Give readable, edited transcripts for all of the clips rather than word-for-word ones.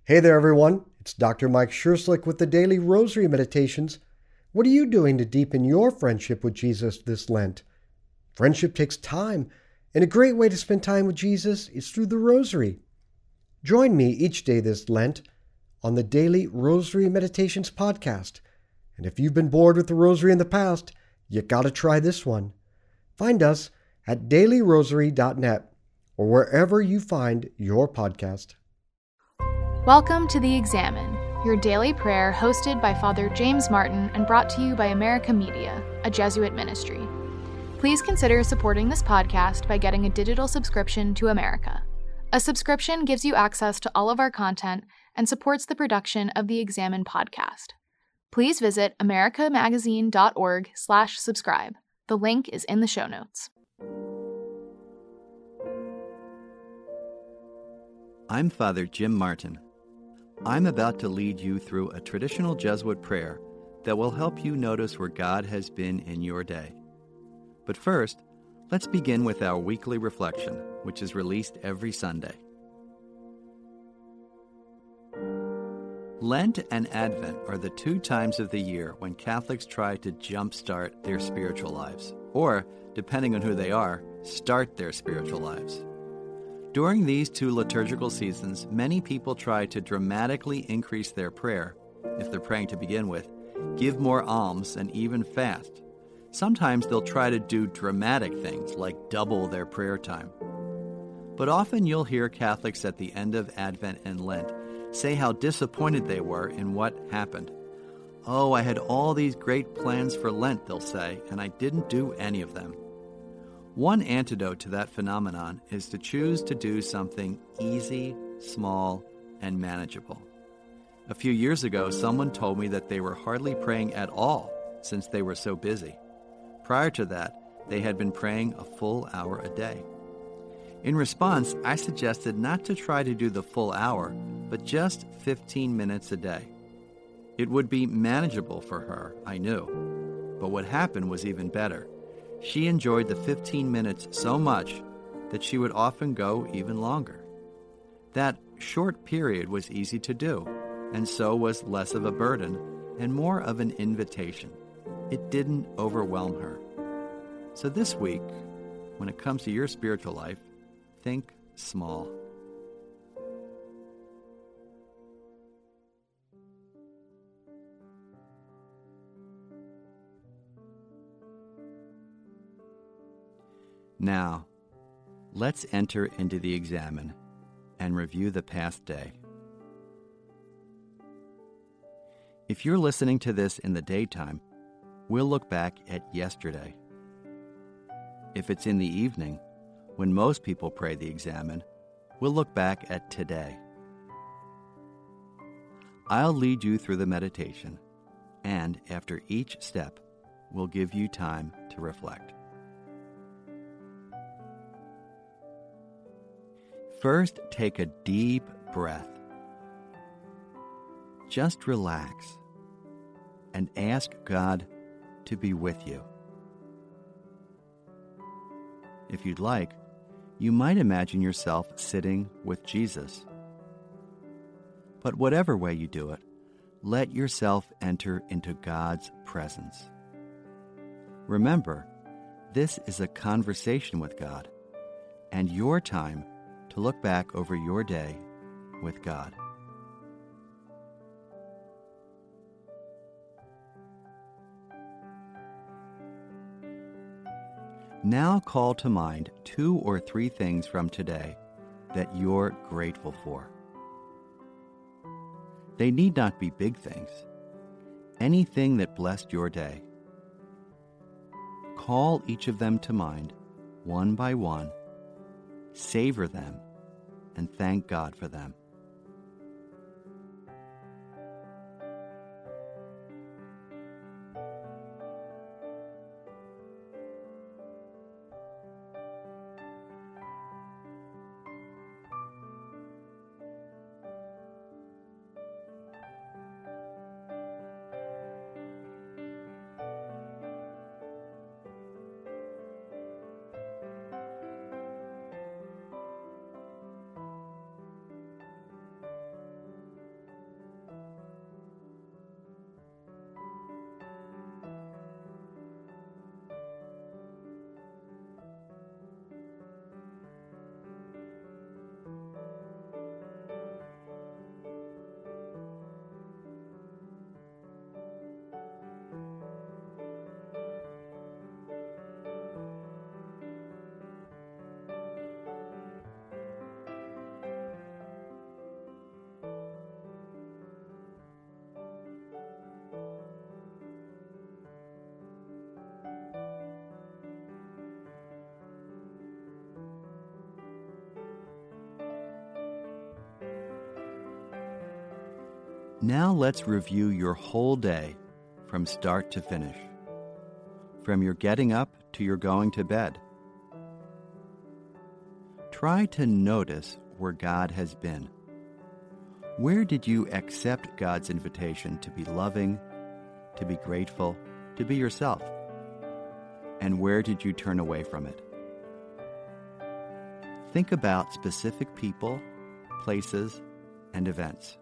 Hey there, everyone. It's Dr. Mike Schurslick with the Daily Rosary Meditations. What are you doing to deepen your friendship with Jesus this Lent? Friendship takes time, and a great way to spend time with Jesus is through the Rosary. Join me each day this Lent on the Daily Rosary Meditations podcast. And if you've been bored with the Rosary in the past, you gotta try this one. Find us at dailyrosary.net or wherever you find your podcast. Welcome to The Examen, your daily prayer hosted by Father James Martin and brought to you by America Media, a Jesuit ministry. Please consider supporting this podcast by getting a digital subscription to America. A subscription gives you access to all of our content and supports the production of the Examen podcast. Please visit americamagazine.org/subscribe. The link is in the show notes. I'm Father Jim Martin. I'm about to lead you through a traditional Jesuit prayer that will help you notice where God has been in your day. But first, let's begin with our weekly reflection, which is released every Sunday. Lent and Advent are the two times of the year when Catholics try to jumpstart their spiritual lives, or, depending on who they are, start their spiritual lives. During these two liturgical seasons, many people try to dramatically increase their prayer, if they're praying to begin with, give more alms, and even fast. Sometimes they'll try to do dramatic things like double their prayer time. But often you'll hear Catholics at the end of Advent and Lent say how disappointed they were in what happened. "Oh, I had all these great plans for Lent," they'll say, "and I didn't do any of them." One antidote to that phenomenon is to choose to do something easy, small, and manageable. A few years ago, someone told me that they were hardly praying at all since they were so busy. Prior to that, they had been praying a full hour a day. In response, I suggested not to try to do the full hour, but just 15 minutes a day. It would be manageable for her, I knew. But what happened was even better. She enjoyed the 15 minutes so much that she would often go even longer. That short period was easy to do, and so was less of a burden and more of an invitation. It didn't overwhelm her. So this week, when it comes to your spiritual life, think small. Now, let's enter into the Examen and review the past day. If you're listening to this in the daytime, we'll look back at yesterday. If it's in the evening, when most people pray the Examen, we'll look back at today. I'll lead you through the meditation, and after each step, we'll give you time to reflect. First, take a deep breath. Just relax and ask God to be with you. If you'd like, you might imagine yourself sitting with Jesus. But whatever way you do it, let yourself enter into God's presence. Remember, this is a conversation with God, and your time to look back over your day with God. Now call to mind 2 or 3 things from today that you're grateful for. They need not be big things. Anything that blessed your day. Call each of them to mind, one by one. Savor them, and thank God for them. Now let's review your whole day from start to finish, from your getting up to your going to bed. Try to notice where God has been. Where did you accept God's invitation to be loving, to be grateful, to be yourself? And where did you turn away from it? Think about specific people, places, and events.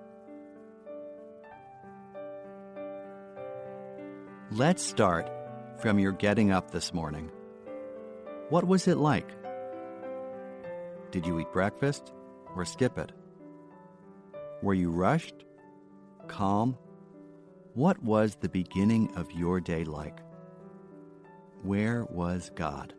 Let's start from your getting up this morning. What was it like? Did you eat breakfast or skip it? Were you rushed? Calm? What was the beginning of your day like? Where was God?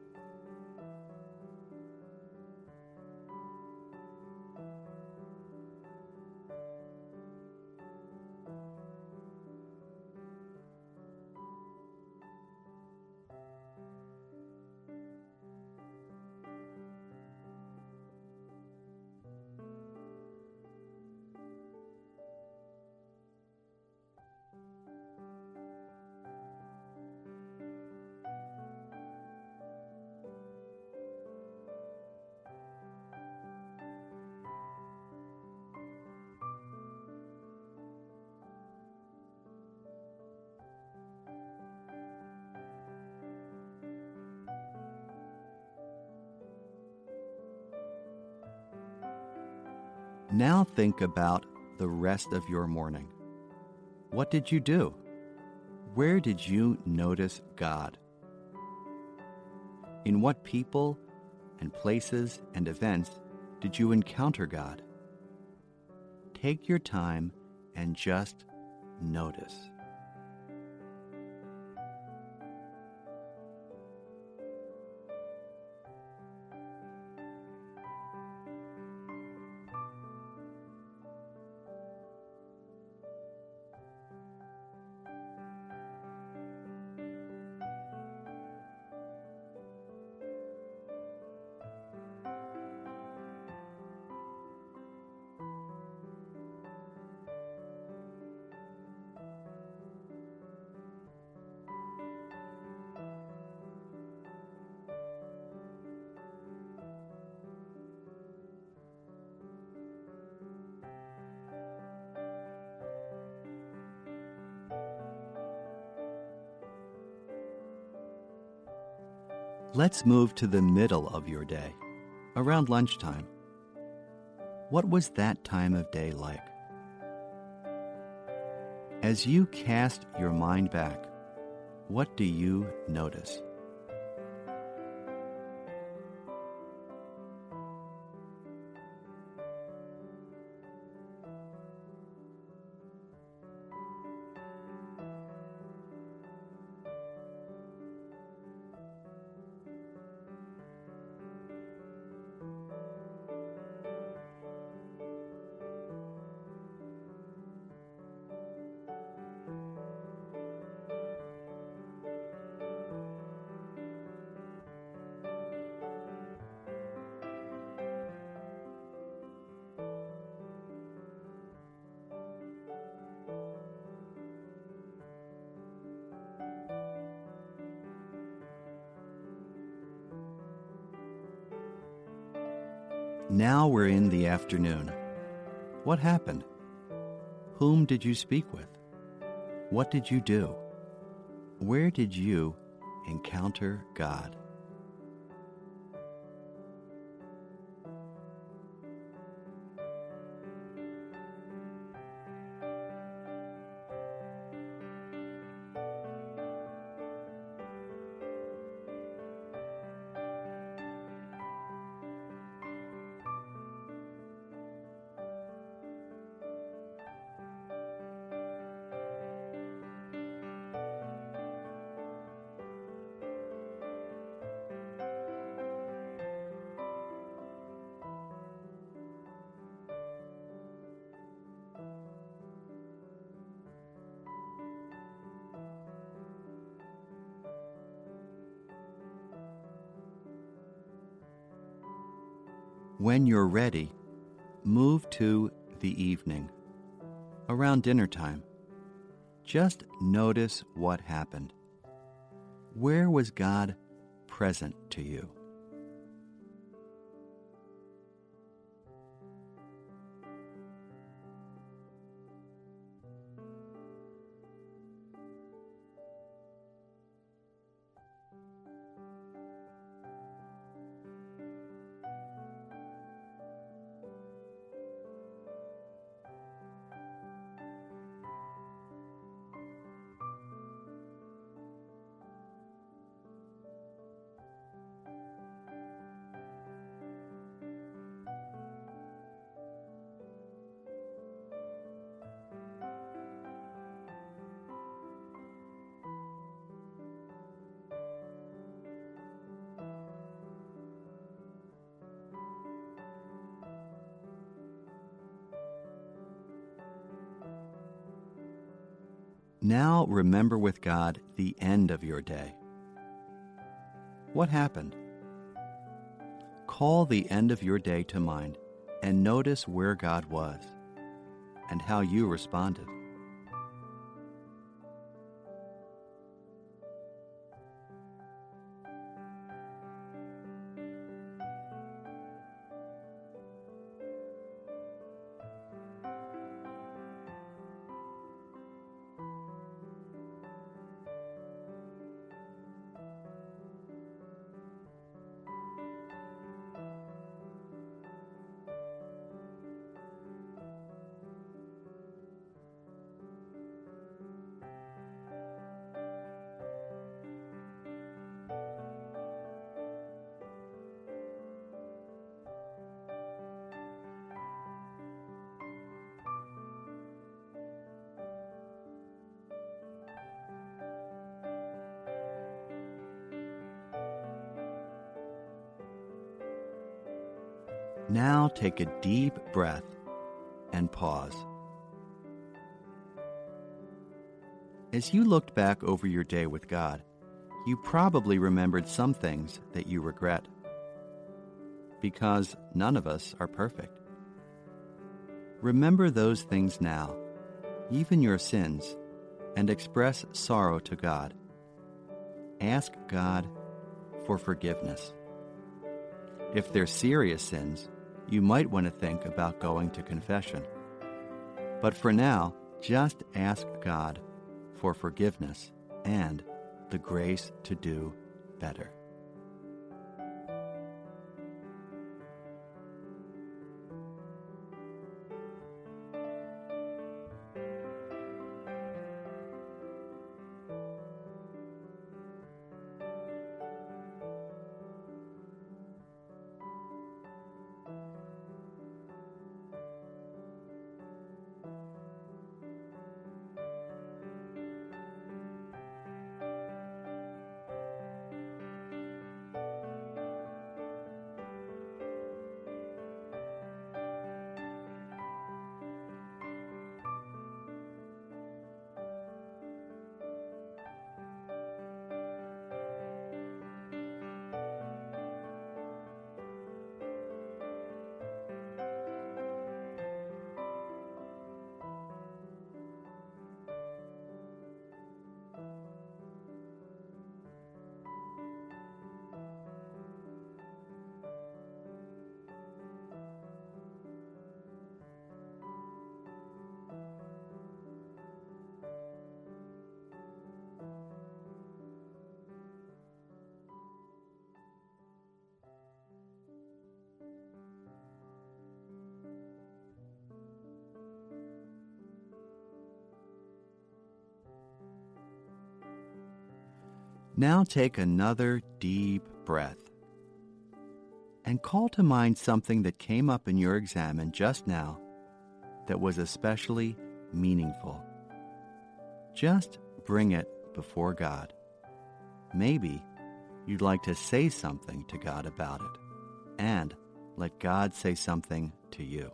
Now think about the rest of your morning. What did you do? Where did you notice God? In what people and places and events did you encounter God? Take your time and just notice. Let's move to the middle of your day, around lunchtime. What was that time of day like? As you cast your mind back, what do you notice? Now we're in the afternoon. What happened? Whom did you speak with? What did you do? Where did you encounter God? When you're ready, move to the evening, around dinner time. Just notice what happened. Where was God present to you? Now remember with God the end of your day. What happened? Call the end of your day to mind and notice where God was and how you responded. Now take a deep breath and pause. As you looked back over your day with God, you probably remembered some things that you regret, because none of us are perfect. Remember those things now, even your sins, and express sorrow to God. Ask God for forgiveness. If they're serious sins, you might want to think about going to confession. But for now, just ask God for forgiveness and the grace to do better. Now take another deep breath and call to mind something that came up in your examen just now that was especially meaningful. Just bring it before God. Maybe you'd like to say something to God about it, and let God say something to you.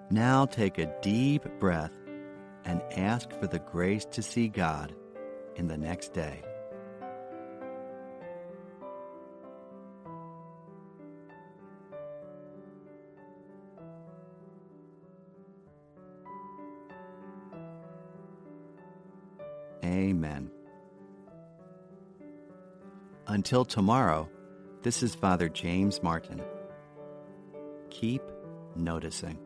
Now take a deep breath and ask for the grace to see God in the next day. Amen. Until tomorrow, this is Father James Martin. Keep noticing.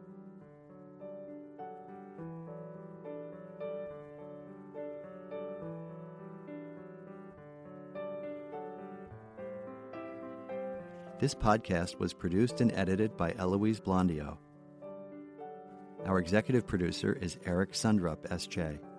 This podcast was produced and edited by Eloise Blondio. Our executive producer is Eric Sundrup, S.J.